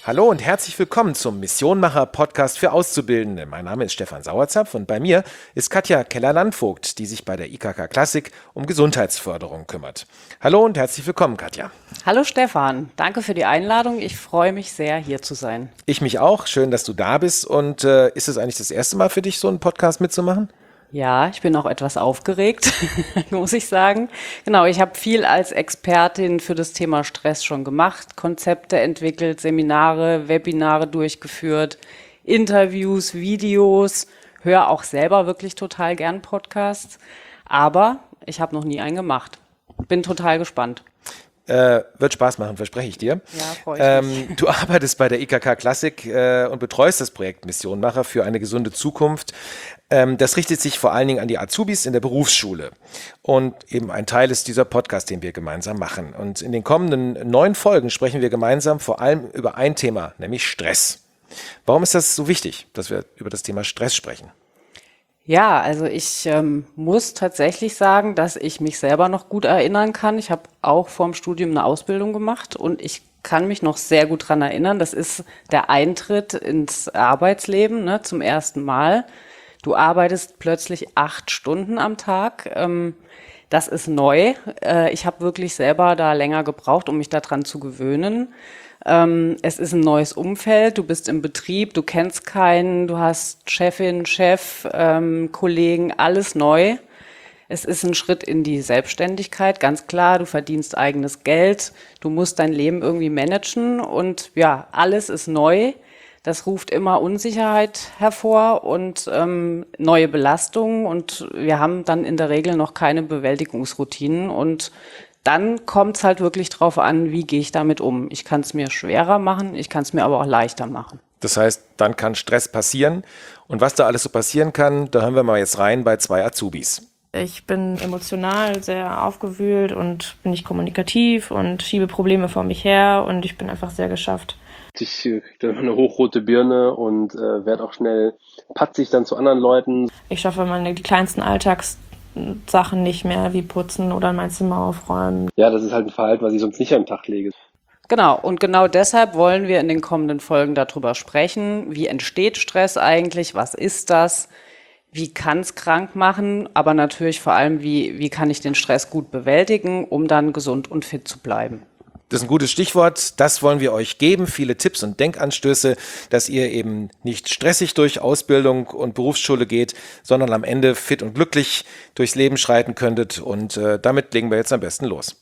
Hallo und herzlich willkommen zum Missionmacher-Podcast für Auszubildende. Mein Name ist Stefan Sauerzapf und bei mir ist Katja Keller-Landvogt, die sich bei der IKK Klassik um Gesundheitsförderung kümmert. Hallo und herzlich willkommen, Katja. Hallo Stefan, danke für die Einladung. Ich freue mich sehr, hier zu sein. Ich mich auch. Schön, dass du da bist. Und ist es eigentlich das erste Mal für dich, so einen Podcast mitzumachen? Ja, ich bin auch etwas aufgeregt, muss ich sagen. Genau, ich habe viel als Expertin für das Thema Stress schon gemacht, Konzepte entwickelt, Seminare, Webinare durchgeführt, Interviews, Videos, höre auch selber wirklich total gern Podcasts, aber ich habe noch nie einen gemacht. Bin total gespannt. Wird Spaß machen, verspreche ich dir. Ja, freue ich mich. Du arbeitest bei der IKK Klassik und betreust das Projekt Missionmacher für eine gesunde Zukunft. Das richtet sich vor allen Dingen an die Azubis in der Berufsschule. Und eben ein Teil ist dieser Podcast, den wir gemeinsam machen. Und in den kommenden 9 Folgen sprechen wir gemeinsam vor allem über ein Thema, nämlich Stress. Warum ist das so wichtig, dass wir über das Thema Stress sprechen? Ja, also ich muss tatsächlich sagen, dass ich mich selber noch gut erinnern kann. Ich habe auch vorm Studium eine Ausbildung gemacht und ich kann mich noch sehr gut dran erinnern. Das ist der Eintritt ins Arbeitsleben, ne, zum ersten Mal. Du arbeitest plötzlich 8 Stunden am Tag. Das ist neu. Ich habe wirklich selber da länger gebraucht, um mich daran zu gewöhnen. Es ist ein neues Umfeld, du bist im Betrieb, du kennst keinen, du hast Chefin, Chef, Kollegen, alles neu. Es ist ein Schritt in die Selbstständigkeit, ganz klar, du verdienst eigenes Geld, du musst dein Leben irgendwie managen und ja, alles ist neu. Das ruft immer Unsicherheit hervor und neue Belastungen und wir haben dann in der Regel noch keine Bewältigungsroutinen und dann kommt es halt wirklich drauf an, wie gehe ich damit um. Ich kann es mir schwerer machen, ich kann es mir aber auch leichter machen. Das heißt, dann kann Stress passieren. Und was da alles so passieren kann, da hören wir mal jetzt rein bei 2 Azubis. Ich bin emotional sehr aufgewühlt und bin nicht kommunikativ und schiebe Probleme vor mich her und ich bin einfach sehr geschafft. Ich kriege dann eine hochrote Birne und werde auch schnell patzig dann zu anderen Leuten. Ich schaffe die kleinsten Alltagssachen nicht mehr, wie putzen oder mein Zimmer aufräumen. Ja, das ist halt ein Verhalten, was ich sonst nicht an den Tag lege. Genau, und genau deshalb wollen wir in den kommenden Folgen darüber sprechen, wie entsteht Stress eigentlich, was ist das, wie kann es krank machen, aber natürlich vor allem, wie kann ich den Stress gut bewältigen, um dann gesund und fit zu bleiben. Das ist ein gutes Stichwort. Das wollen wir euch geben. Viele Tipps und Denkanstöße, dass ihr eben nicht stressig durch Ausbildung und Berufsschule geht, sondern am Ende fit und glücklich durchs Leben schreiten könntet. Und damit legen wir jetzt am besten los.